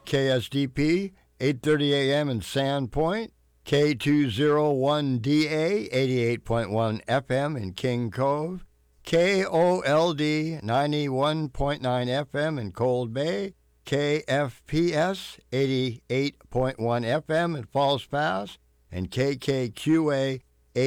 KSDP, 8:30 a.m. in Sandpoint, K201DA, 88.1 FM in King Cove, KOLD, 91.9 FM in Cold Bay, KFPS, 88.1 FM in Falls Pass, and KKQA,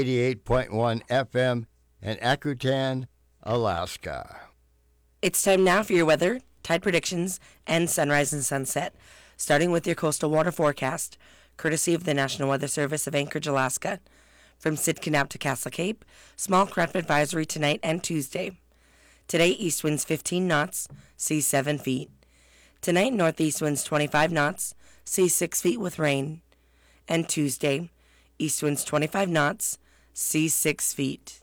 88.1 FM in Akutan, Alaska. It's time now for your weather, tide predictions, and sunrise and sunset, starting with your coastal water forecast, courtesy of the National Weather Service of Anchorage, Alaska. From Sidcup to Castle Cape, small craft advisory tonight and Tuesday. Today, east winds 15 knots, seas 7 feet. Tonight, northeast winds 25 knots, seas 6 feet with rain. And Tuesday, east winds 25 knots, seas 6 feet.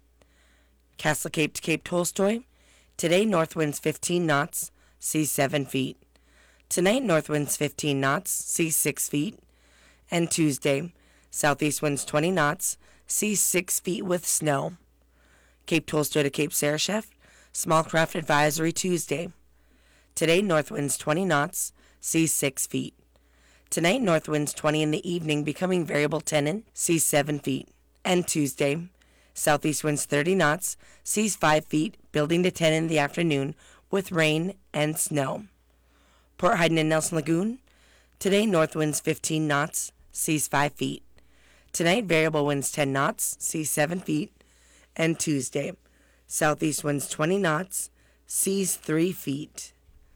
Castle Cape to Cape Tolstoy. Today, north winds 15 knots, seas 7 feet. Tonight, north winds 15 knots, seas 6 feet. And Tuesday, southeast winds 20 knots, seas 6 feet with snow. Cape Tolstoy to Cape Sarashef, small craft advisory Tuesday. Today, north winds 20 knots, seas 6 feet. Tonight, north winds 20 in the evening, becoming variable 10 in, seas 7 feet. And Tuesday, southeast winds 30 knots, seas 5 feet, building to 10 in the afternoon, with rain and snow. Port Heiden and Nelson Lagoon. Today, north winds 15 knots, seas 5 feet. Tonight, variable winds 10 knots, seas 7 feet. And Tuesday, southeast winds 20 knots, seas 3 feet.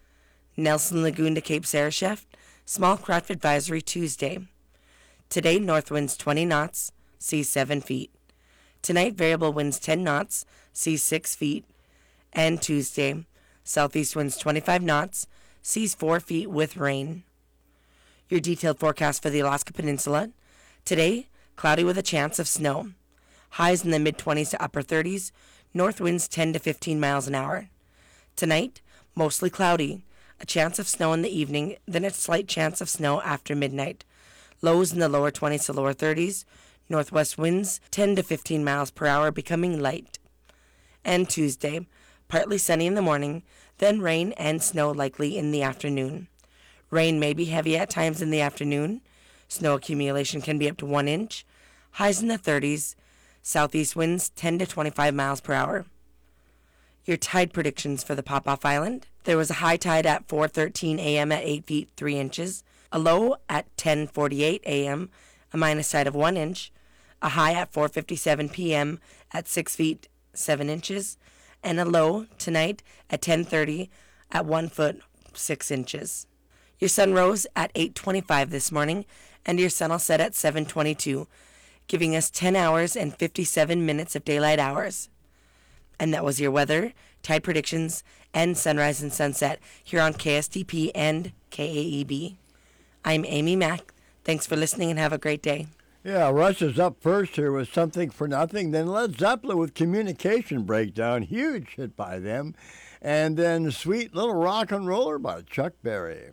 Nelson Lagoon to Cape Sarashef, small craft advisory Tuesday. Today, north winds 20 knots, seas 7 feet. Tonight, variable winds 10 knots, seas 6 feet. And Tuesday, southeast winds 25 knots, seas 4 feet with rain. Your detailed forecast for the Alaska Peninsula. Today, cloudy with a chance of snow. Highs in the mid-20s to upper 30s, north winds 10 to 15 miles an hour. Tonight, mostly cloudy, a chance of snow in the evening, then a slight chance of snow after midnight. Lows in the lower 20s to lower 30s, northwest winds 10 to 15 miles per hour, becoming light. And Tuesday, partly sunny in the morning, then rain and snow likely in the afternoon. Rain may be heavy at times in the afternoon. Snow accumulation can be up to 1 inch. Highs in the 30s. Southeast winds 10 to 25 miles per hour. Your tide predictions for the Pop-Off Island. There was a high tide at 4:13 a.m. at 8 feet 3 inches. A low at 10:48 a.m., a minus tide of 1 inch. A high at 4:57 p.m. at 6 feet 7 inches. And a low tonight at 10:30 at 1 foot 6 inches. Your sun rose at 8:25 this morning, and your sun will set at 7:22, giving us 10 hours and 57 minutes of daylight hours. And that was your weather, tide predictions, and sunrise and sunset here on KSDP and KAEB. I'm Amy Mack. Thanks for listening and have a great day. Yeah, Rush is up first here with Something for Nothing. Then Led Zeppelin with Communication Breakdown. Huge hit by them. And then Sweet Little Rock and Roller by Chuck Berry.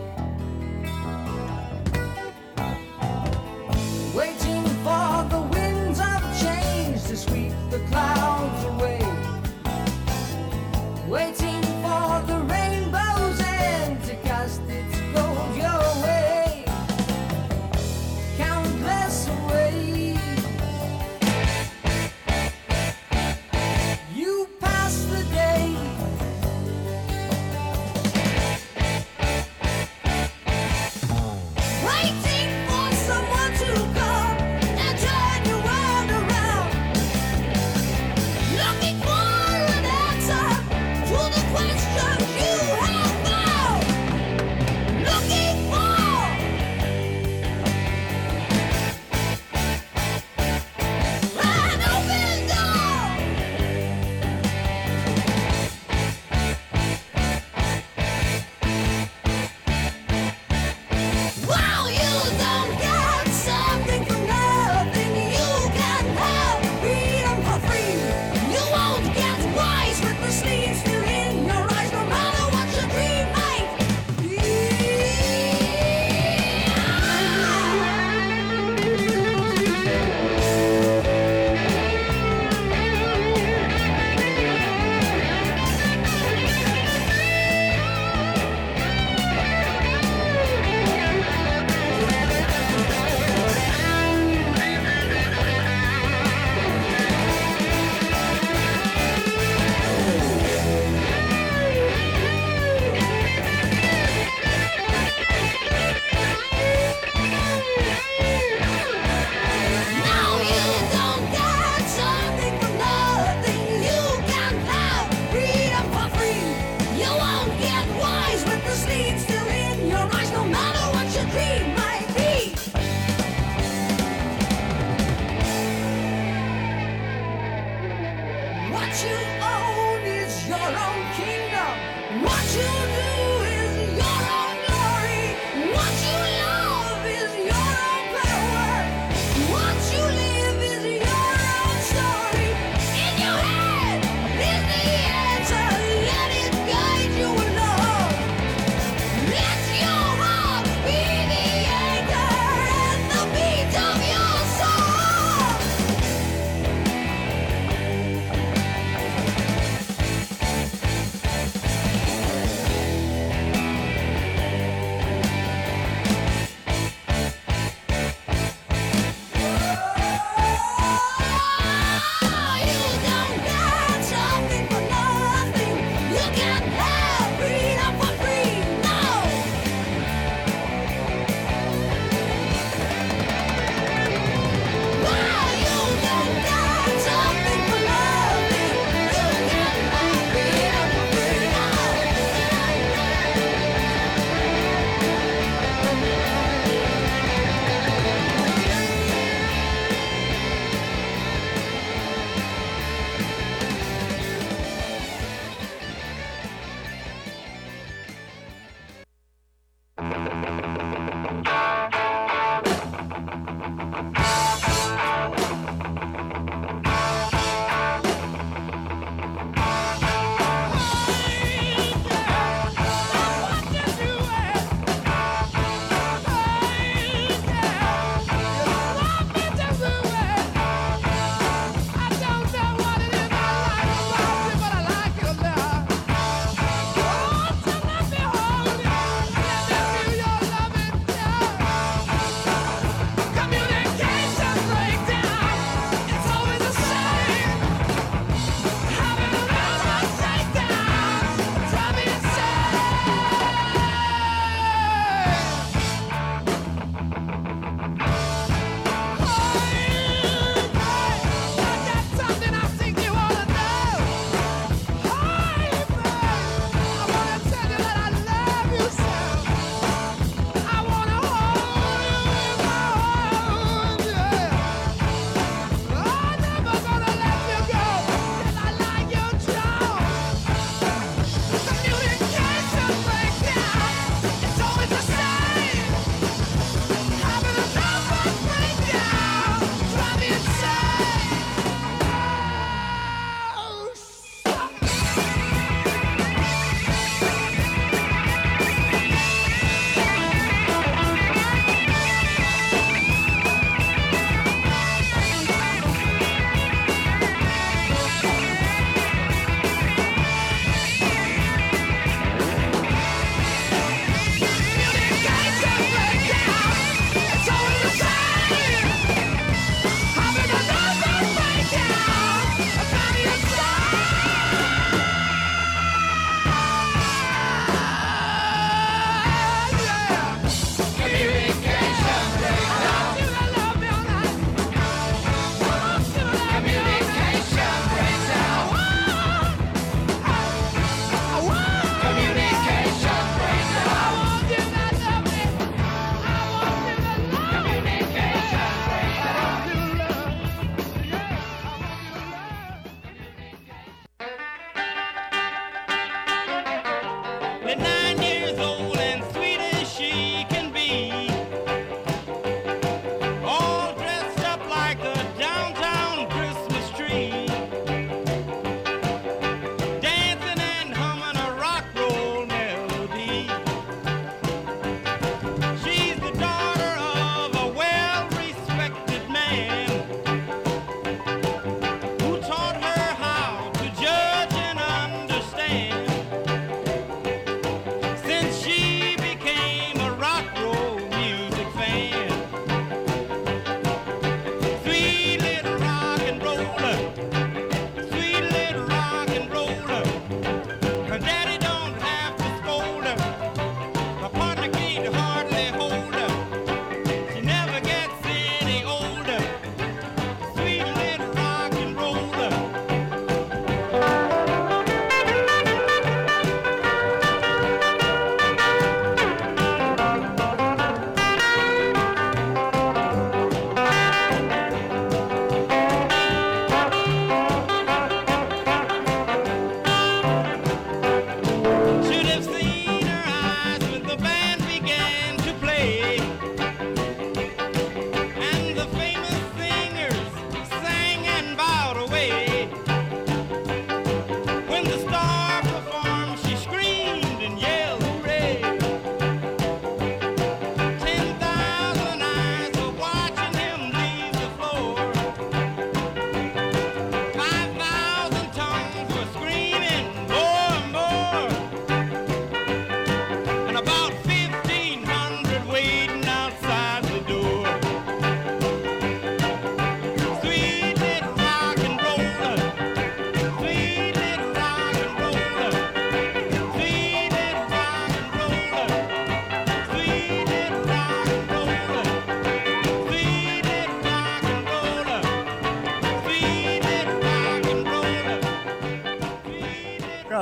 Waiting for the wind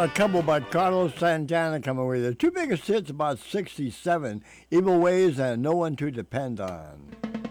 a couple by Carlos Santana coming away. The two biggest hits about 67, Evil Ways and No One to Depend On.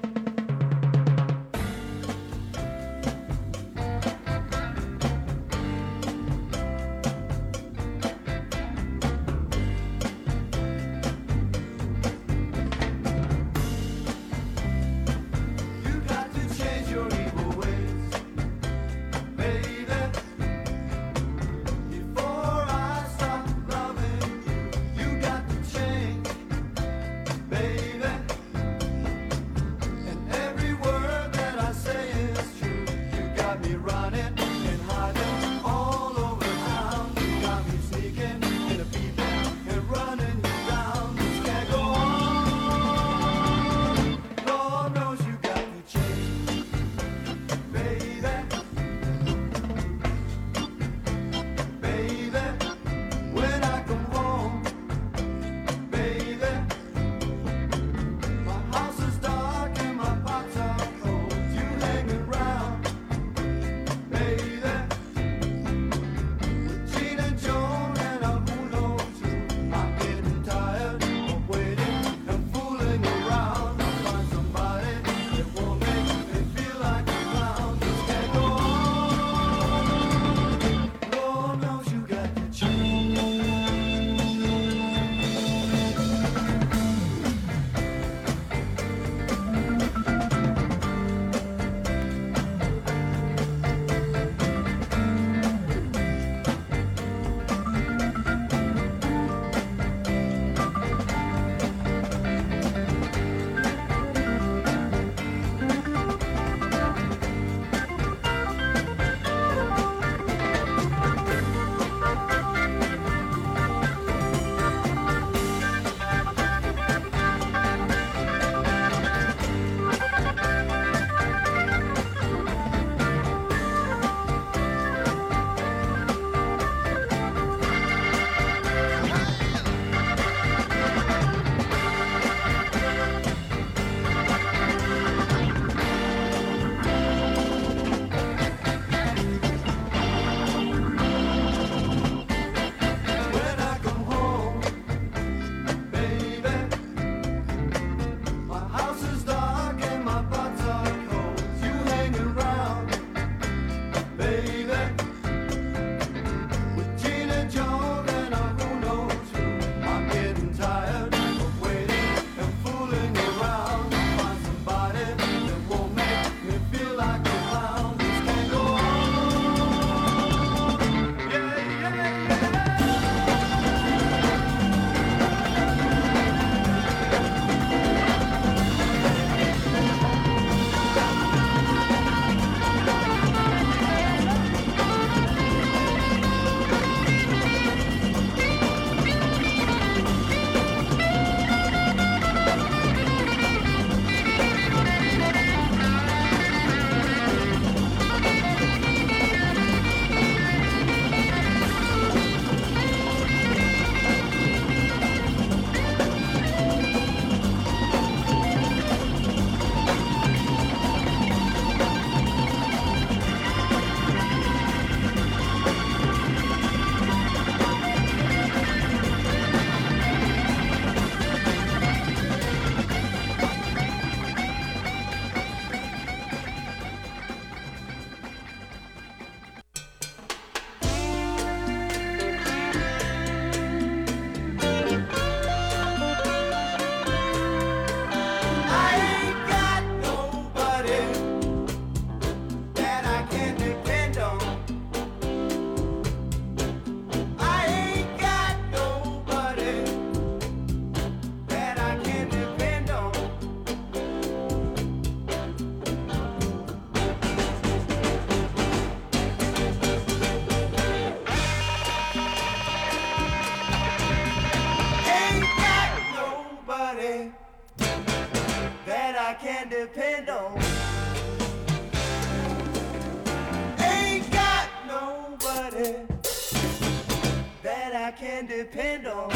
can depend on.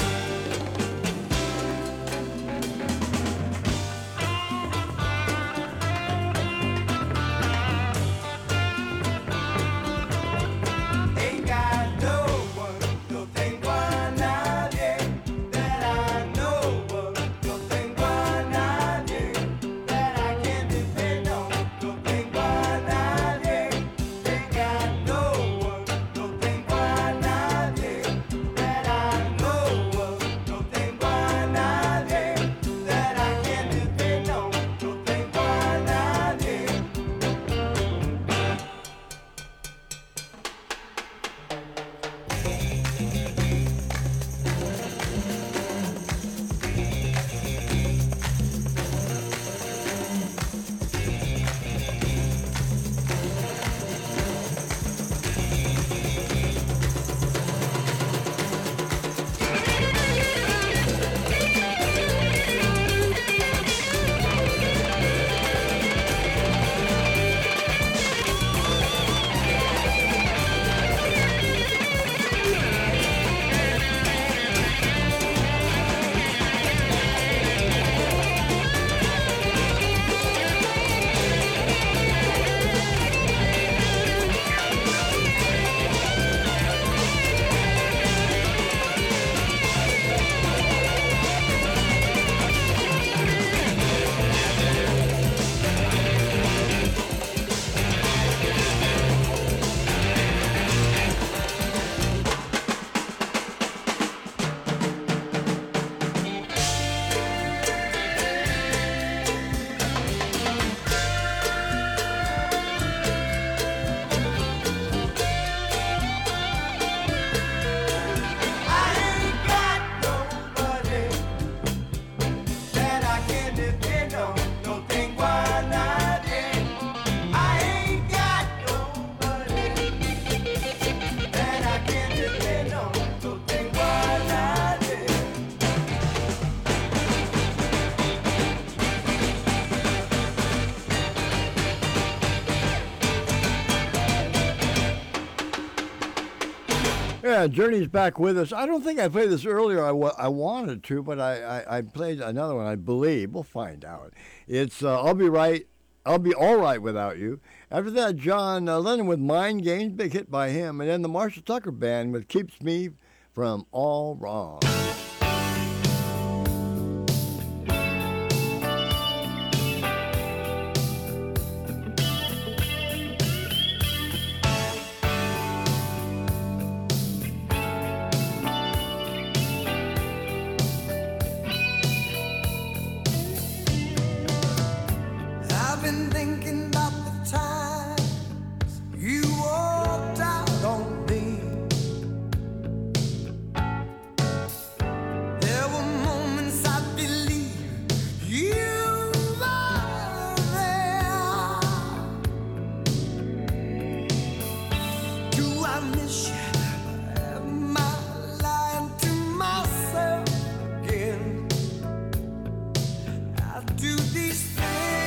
Ain't got no one, no Yeah, Journey's back with us. I don't think I played this earlier. I wanted to, but I played another one, I believe. We'll find out. It's I'll Be Right. I'll Be All Right Without You. After that, John Lennon with Mind Games, big hit by him. And then the Marshall Tucker Band with Keeps Me From All Wrong. I've been thinking about the times you walked out on me. There were moments I believe you were there. Do I miss you? Am I lying to myself again? I do these things.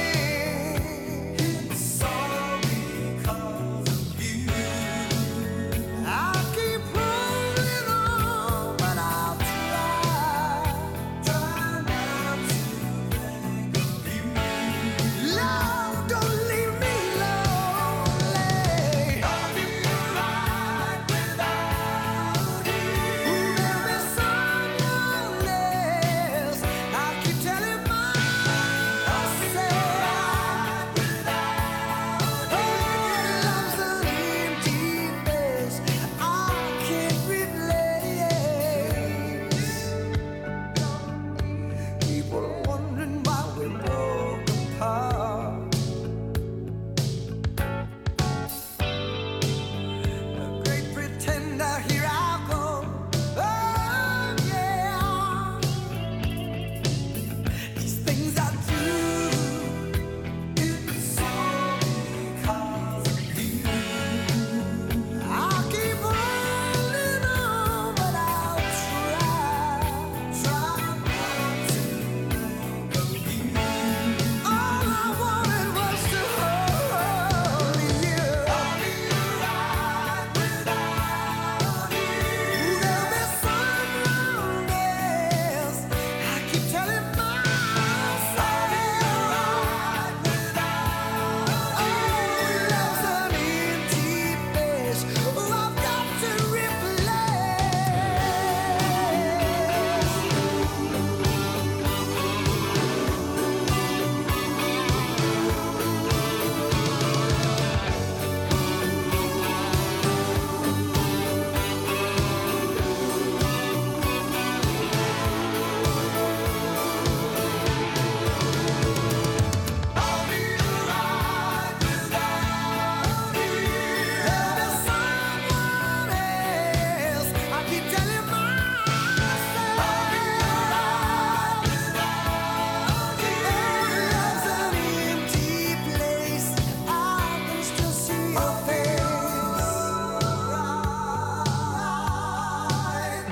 It's all because of you. I keep holding on, but I'll try not to think of you. Love, don't leave me lonely. I'll be right without your face. Right.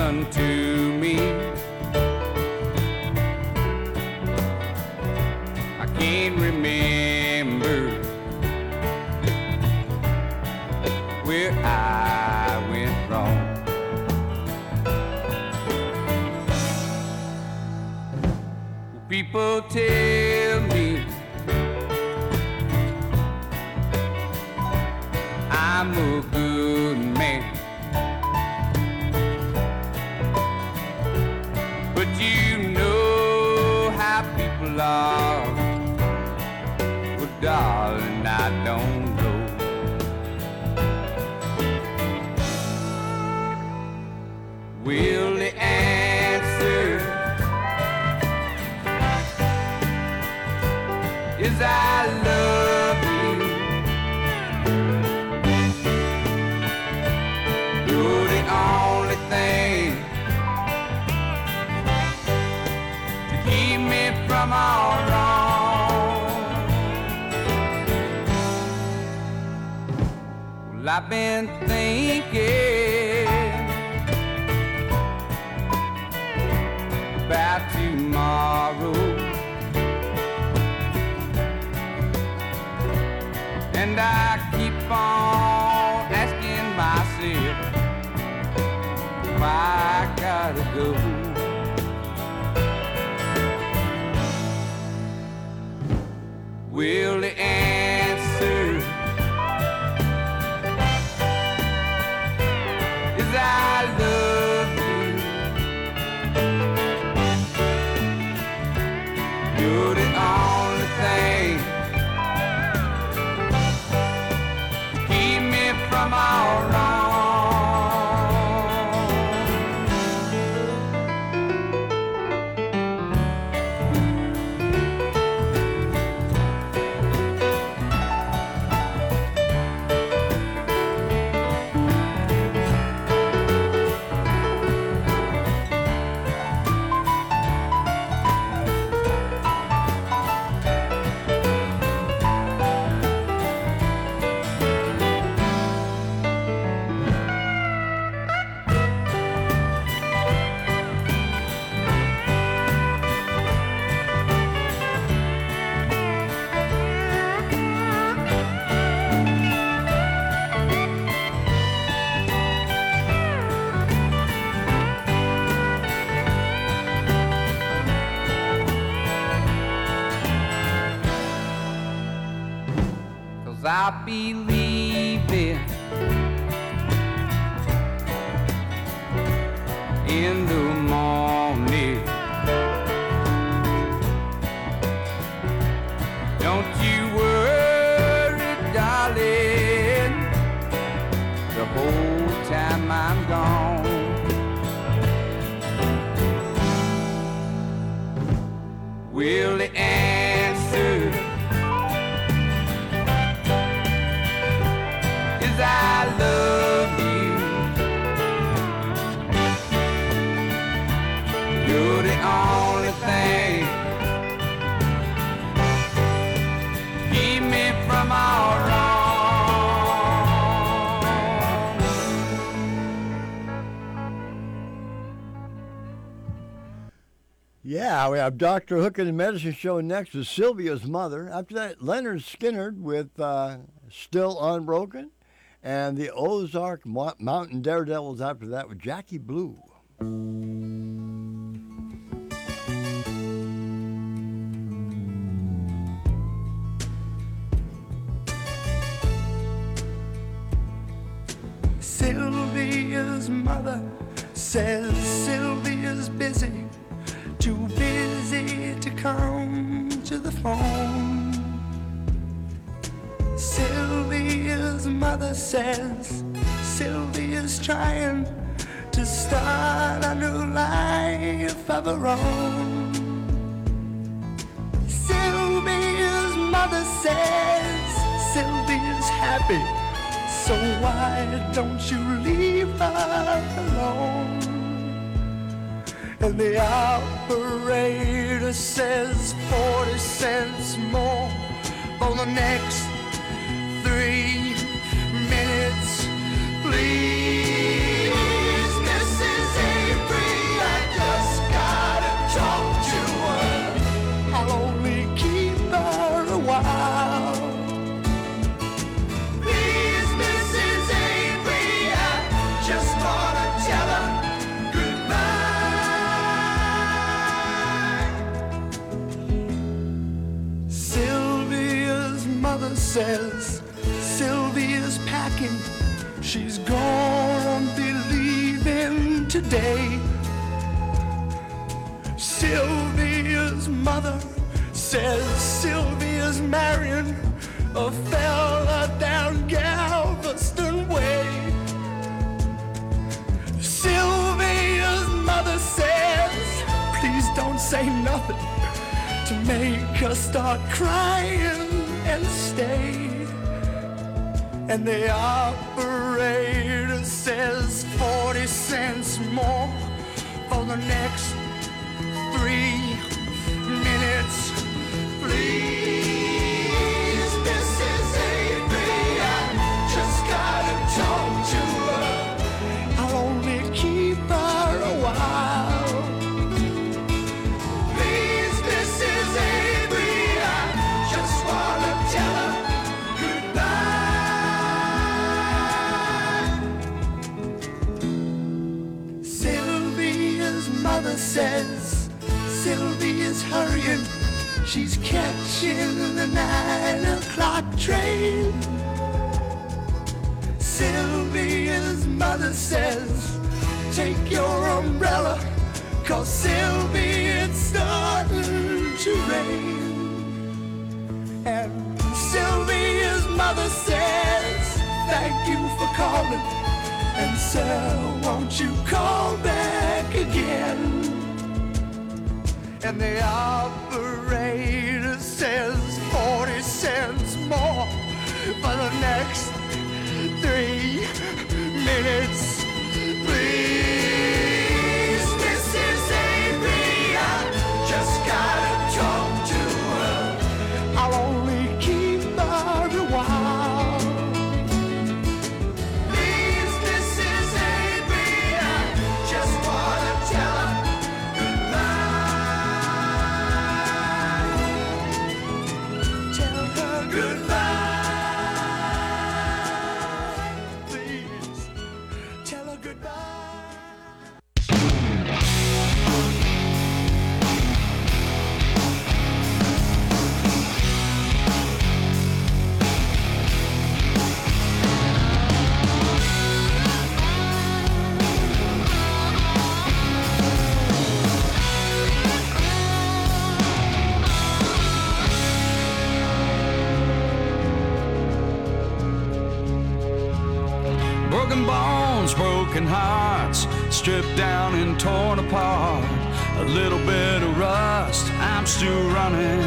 done to me. I can't remember where I went wrong. People tell me I'm a good man, but you know how people are. Well, darling, I don't know. Will the answer is I love you? You're the only thing to keep me from all wrong. Well, I've been thinking about tomorrow, and I keep on asking myself why I gotta go. Will the answer is I love you? You're the only thing to keep me from all wrong. I believe in the morning. Don't you worry, darling, the whole time I'm gone. Will the answer I love you? You're the only thing keep me from all wrong. Yeah, we have Dr. Hook and the Medicine Show next with Sylvia's mother. After that, Leonard Skinner with Still Unbroken. And the Ozark Mountain Daredevils after that with Jackie Blue. Sylvia's mother says Sylvia's busy, too busy to come to the phone. Sylvia's mother says Sylvia's trying to start a new life of her own. Sylvia's mother says Sylvia's happy, so why don't you leave her alone? And the operator says 40 cents more for the next 3 minutes, please, Mrs. Abrams. she's gonna be leaving today. Sylvia's mother says Sylvia's marrying a fella down Galveston Way. Sylvia's mother says, please don't say nothing to make her start crying and stay. And the operator says 40 cents more for the next 3 minutes. Please, Mrs. Avery, I just gotta talk to her. I'll only keep her a while. Please, Mrs. Avery, I just wanna tell her goodbye. Sylvia's mother says Sylvia's hurrying. She's catching the 9 o'clock train. Sylvia's mother says, take your umbrella, 'cause Sylvia, it's starting to rain. And Sylvia's mother says, thank you for calling, and sir, won't you call back again? And the operator says 40 cents more for the next 3 minutes. Please, Mrs. Avery, I just gotta talk to her. I'll only keep her a while. Please, Mrs. Avery, I just wanna tell her broken bones, broken hearts, stripped down and torn apart. A little bit of rust, I'm still running.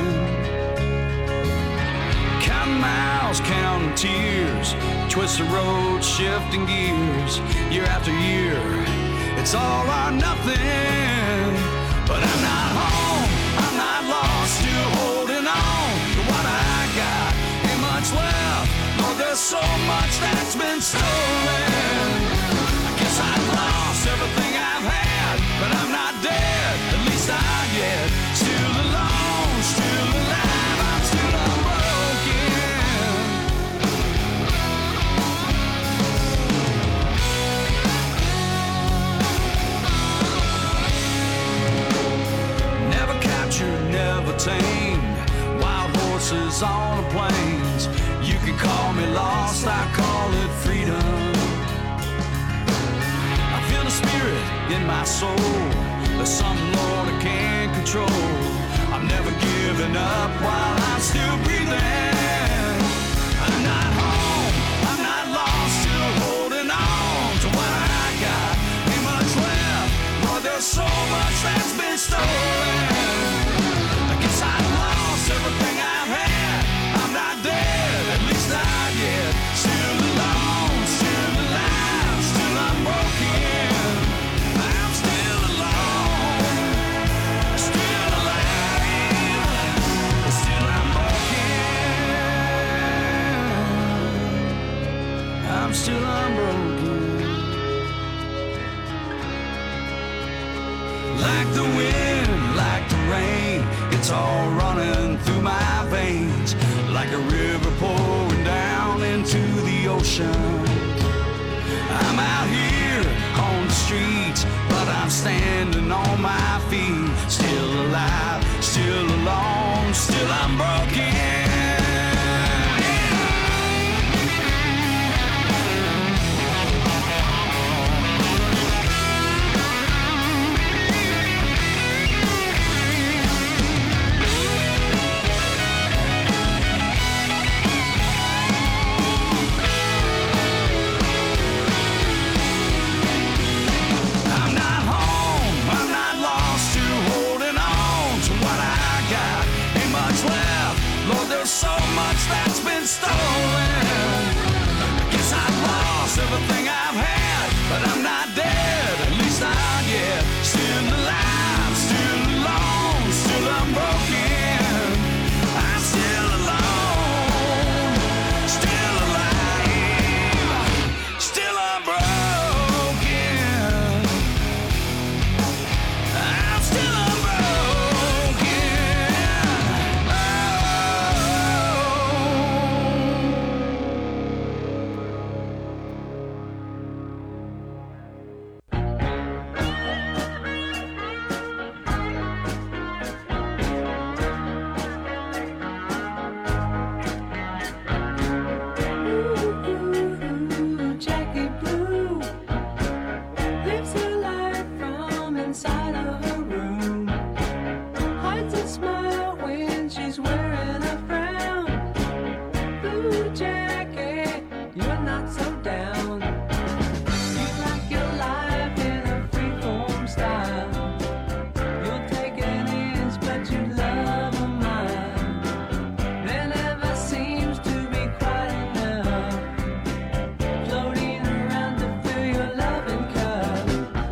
Counting miles, counting tears, twist the road, shifting gears. Year after year, it's all or nothing. But I'm not home, I'm not lost, still holding on to what I got. Ain't much left, Lord, there's so much that's been stolen. I guess I've lost everything I've had, but I'm not dead, at least not yet. Still alone, still alive, I'm still unbroken. Never captured, never tamed, wild horses on the plains. You can call me lost, I call it freedom. I feel the spirit in my soul, there's something, Lord, I can't control. I'm never giving up while I'm still breathing. I'm not home, I'm not lost, still holding on to what I got. Ain't much left, Lord, there's so much that's been stolen. I guess I've lost everything I've had. I'm not dead, at least not yet. Still alone, still alive, still unbroken. I'm still alone, still alive, still unbroken. I'm still unbroken. Like the wind, like the rain, it's all running through my veins. Like a river pouring down into the ocean. I'm out here on the streets, but I'm standing on my feet. Still alive, still alone, still unbroken. slow down. You like your life in a freeform style. You'll take an inch, but you love a mile. There never seems to be quite enough floating around to fill your loving cup.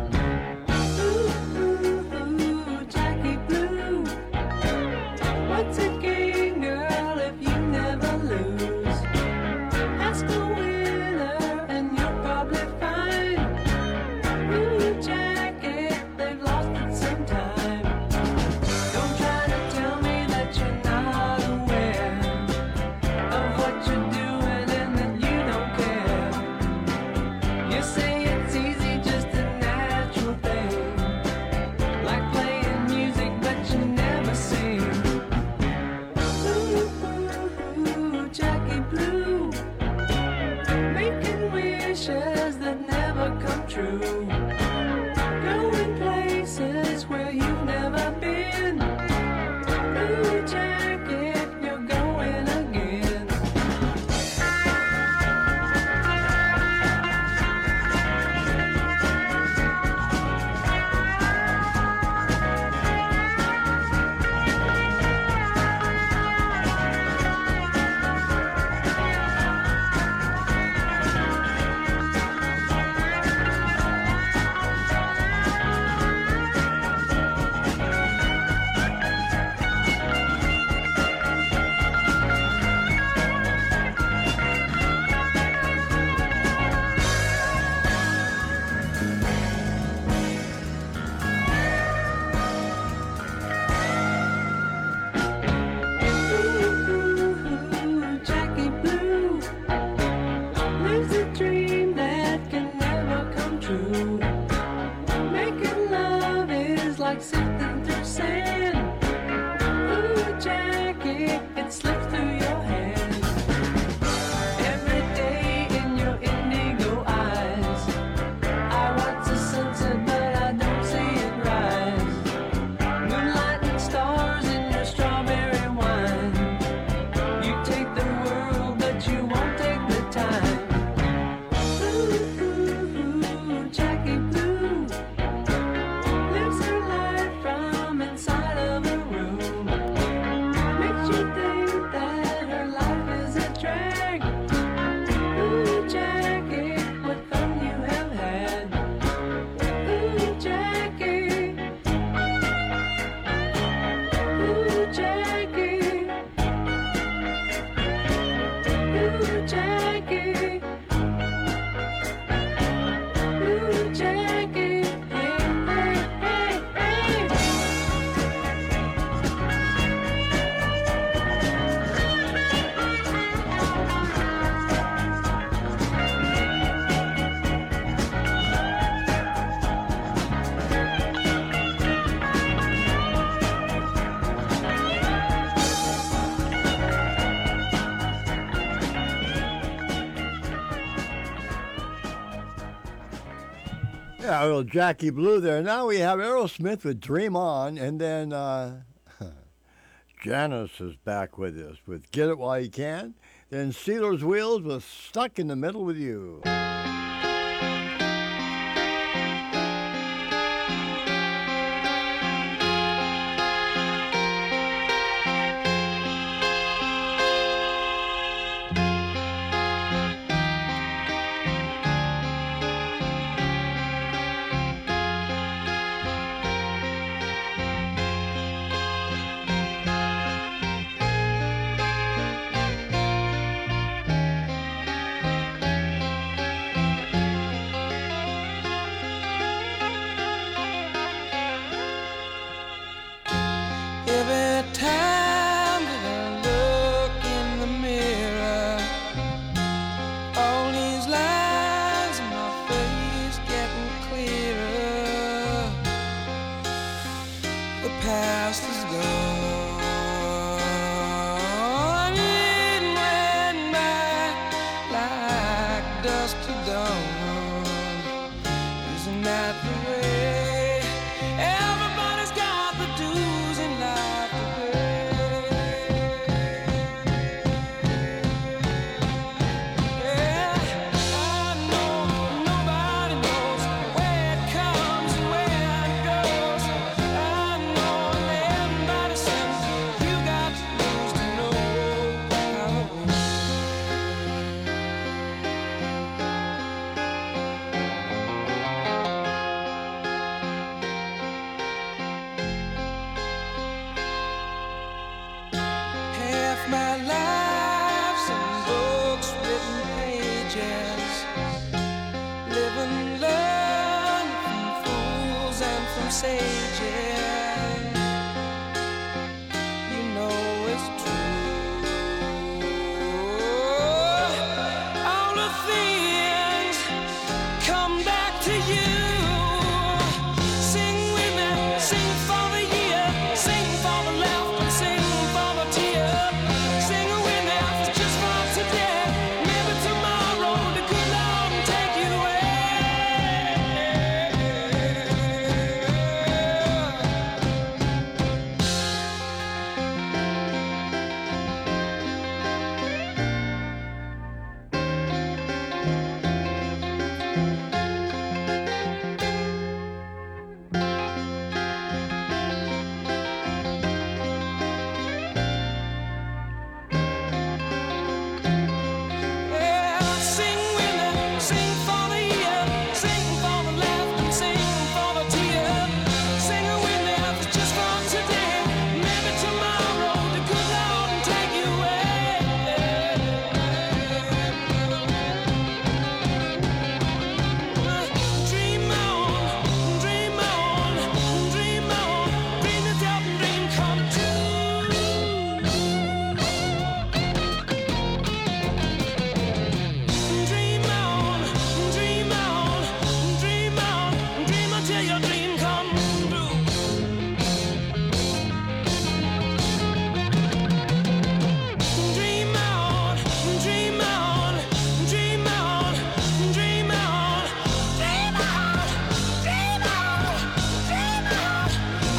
Ooh, Jackie Blue, what's a game, girl, if you never lose? Ask a winner and you'll probably find, ooh, Jackie, they've lost it sometime. Don't try to tell me that you're not aware of what you're doing and that you don't care. You say it's easy, just a natural thing, like playing music but you never sing. Ooh, Jackie Blue, making wishes that never come true, going places where you've never been. Ooh, Jackie, you're going again. Ooh, Jackie Blue lives a dream that can never come true. Making love is like sifting through sand. Ooh, Jackie, it slips through your hand. Every day in your indigo eyes, I watch the sunset, but I don't see it rise. Moonlight and stars in your strawberry wine. You take the world, but you won't take the time. Ooh, Jackie Blue lives her life from inside of a room. Makes you think that her life is a drag. Ooh, Jackie, what fun you have had. Ooh, Jackie. Ooh, Jackie. Ooh, Jackie. Ooh, Jackie. Hey, hey, hey, hey. Yeah, little Jackie Blue there. Now we have Aerosmith with Dream On, and then Janice is back with us with Get It While You Can. Then Steelers Wheels with Stuck in the Middle with You. Every time that I look in the mirror, all these lines in my face getting clearer. The past is gone, it went by like dust to dawn. Isn't that the way? Everybody's got the dues in life to pay. Yeah. some sage, yeah. You know it's true. All the things come back to you. Sing with me, sing for the year, sing for the laughter, sing for the tear. Sing with me, just for today. Maybe tomorrow the good Lord will take you away. Yeah, sing with me, sing for the year, sing for the laughter, sing for the tear. Sing with me, just for today. Maybe tomorrow the good Lord will take you away. Dream on, dream on, dream on, dream it out and dream come true. Dream on, dream on, dream on, dream until your dream come true. Dream on, dream on, dream on, dream on, dream on, dream on, dream on.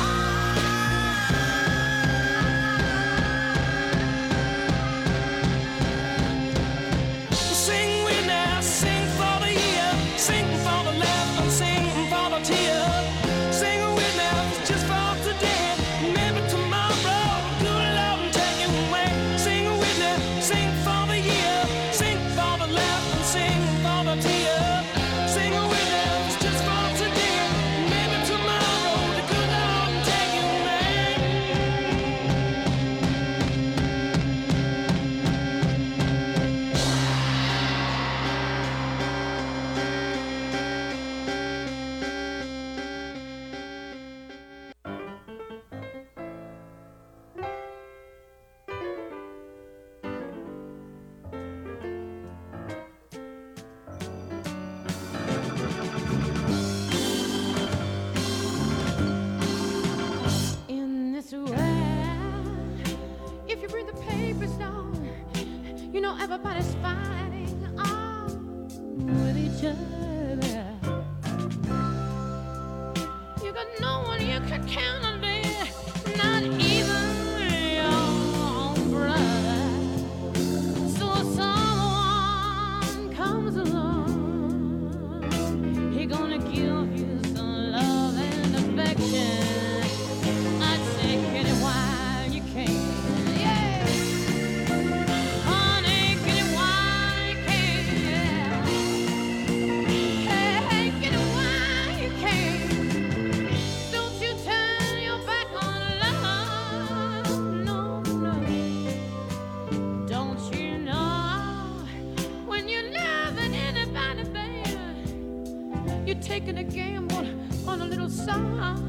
Sing with me, sing for the year, sing for the laugh and sing for the tear. Sing with me, just for today. Maybe tomorrow, good Lord will take you away. Sing with me, sing for the year, sing for the laugh and sing for the tear. Sing with me, just for today. Maybe tomorrow, the good Lord will take you away. In this world, if you read the papers down, you know everybody's fighting with each other. You got no one you can count on there, not even your own brother. So if someone comes along, he gonna give you some love and affection. I'd say get it while you can. Yeah. Honey, get it while you can. Hey, get it while you can. Don't you turn your back on love. No, no. Don't you know when you're loving anybody, baby, you're taking a gamble on a little song.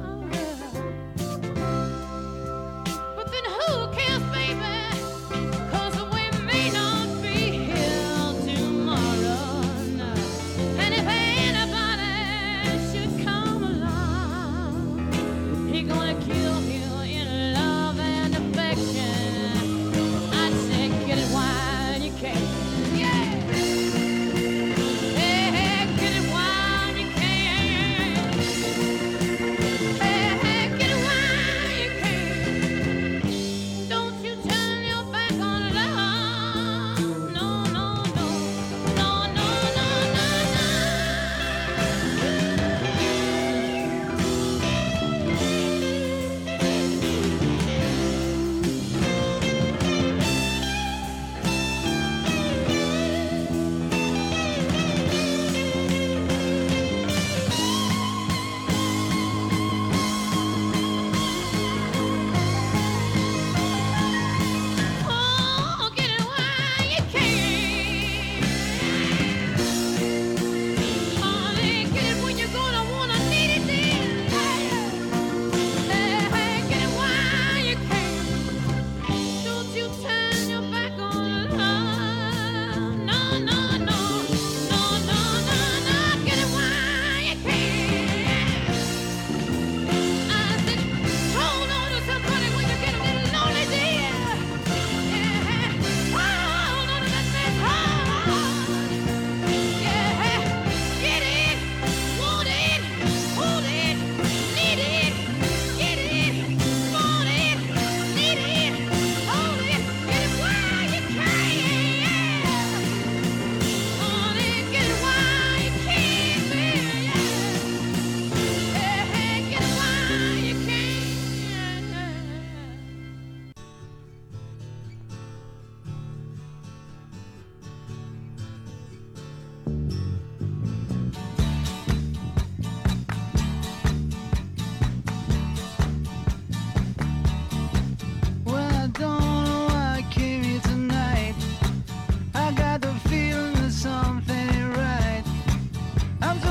But then who cares, baby? 'Cause we may not be here tomorrow. No. And if anybody should come along, he gonna kill you in love and affection. I'd say get it while you can. Yeah. Hey, get it while you can.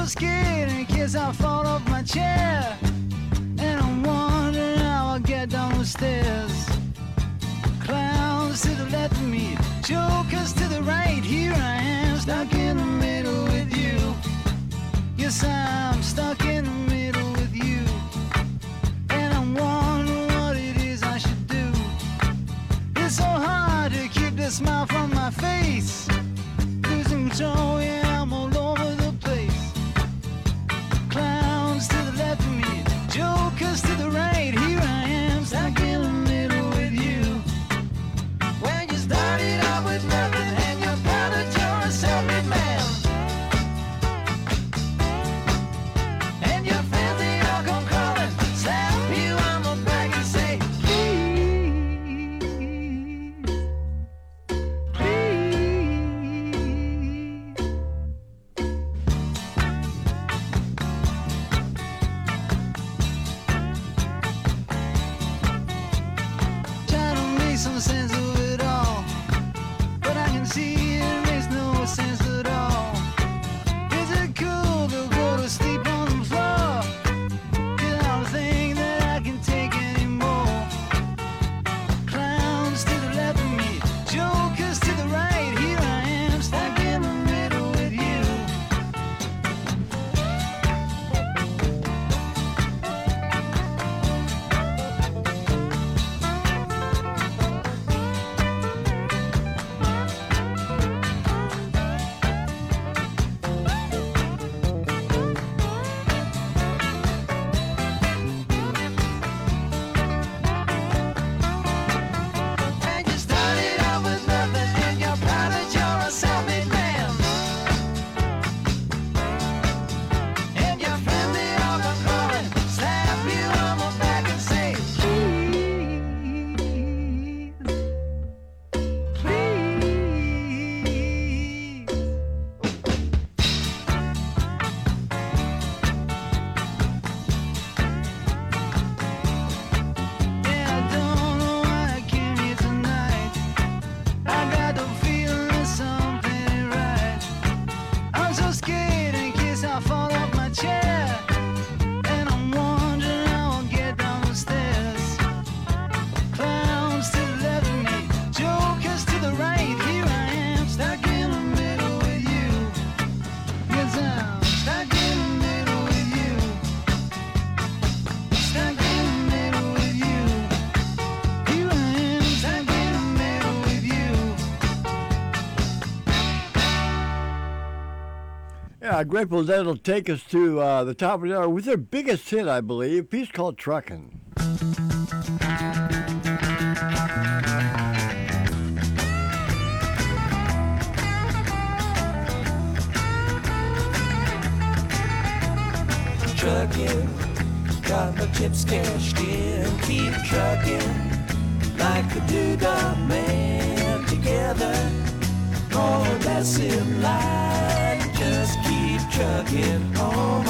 scared in case I fall off my chair. And I'm wondering how I'll get down the stairs. Clowns to the left of me, jokers to the right. Here I am, stuck in the middle with you. Yes, I'm stuck in the middle with you. And I'm wondering what it is I should do. It's so hard to keep the smile from my face. Losing control, yeah, I'm all over the place. Clowns to the left of me, jokers to the right. Here I am, stuck in the middle with you. When you started out with nothing and you're proud that you're a self-made man. And your friends, they all come crawling, slap you on the back and say, please, try to make some sense of it all, but I can see it makes no sense at all. Is it cool to go to sleep on the floor? 'Cause I don't think that I can take anymore. Clowns to the left of me, jokers to the right. Here I am, stuck in the middle with you. And you started out with nothing and you're proud that you're a self-made man. And your friends, they all come crawling, slap you on the back and say, please, please. Yeah, I don't know why I came here tonight. I got the feeling that something ain't right. I'm so scared in case I fall off my chair. And I'm wondering how I'll get down the stairs. Clowns to the left of me, jokers to the right. Here I am, stuck in the middle with you. Yes, I'm stuck in the middle with you. Stuck in the middle with you. Here I am, stuck in the middle with you. Yeah, Grateful Dead will take us to the top of the hour with their biggest hit, I believe, a piece called Truckin'. Trucking, got my chips cashed in, keep trucking like the Doodah Man together, more or less in line. Just keep trucking on.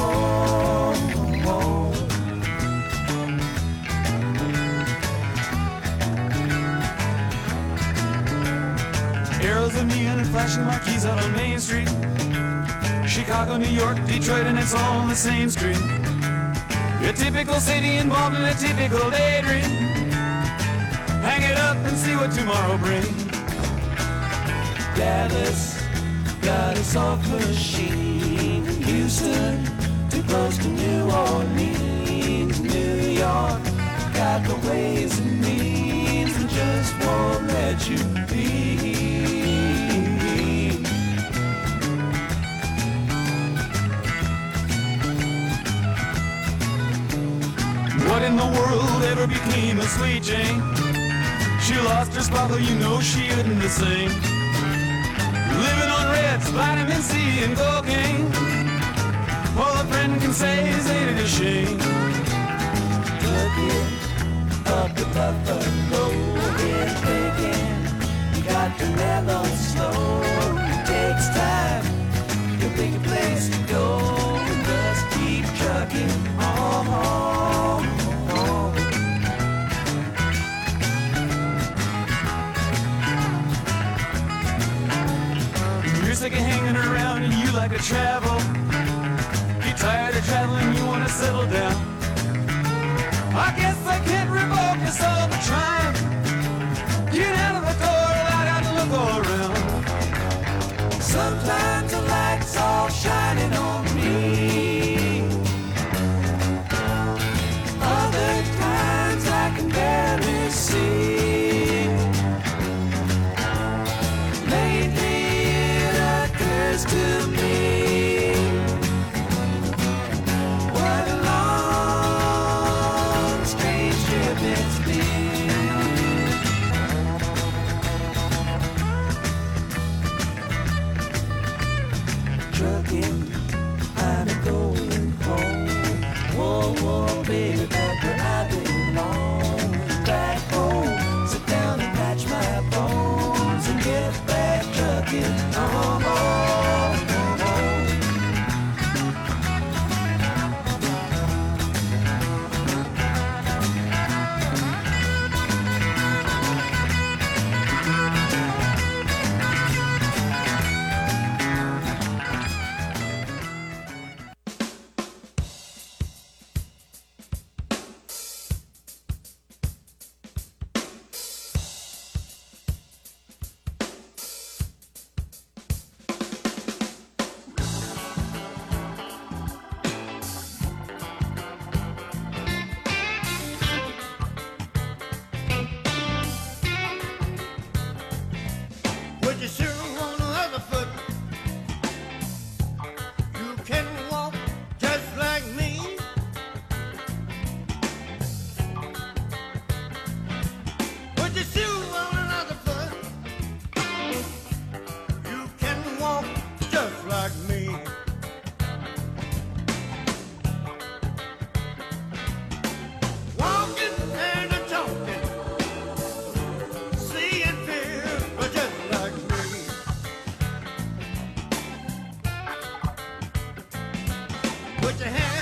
Arrows of neon and flashing marquees out on Main Street. Chicago, New York, Detroit, and it's all on the same street. A typical city involved in a typical daydream. Hang it up and see what tomorrow brings. Dallas got a soft machine. Houston, too close to New Orleans. New York got the ways and means and just won't let you be. What in the world ever became of Sweet Jane? She lost her sparkle, you know she isn't the same. Living on reds, vitamin C and cocaine. All a friend can say is ain't it a shame? Trucking up the Buffalo, been thinking you got to mellow slow. It takes time to pick a place to go. Just keep trucking on. You're sick of hanging around and you like to travel. Tired of traveling, you wanna settle down. I guess I can't revoke this all the time. Get out of the door, I got to look all around. Sometimes the light's all shining on me. Other times I can barely see. Lately it occurs to me. What a long, strange trip it's been. Trucking, I'm going home. Whoa, whoa, baby, back where I belong. Back home, sit down and patch my bones and get back trucking. Oh, oh, oh. With your shoe on the other foot, you can walk just like me. With your shoe on the other foot, you can walk just like me. Walking and a talking, see and feel, but just like me. Put your hand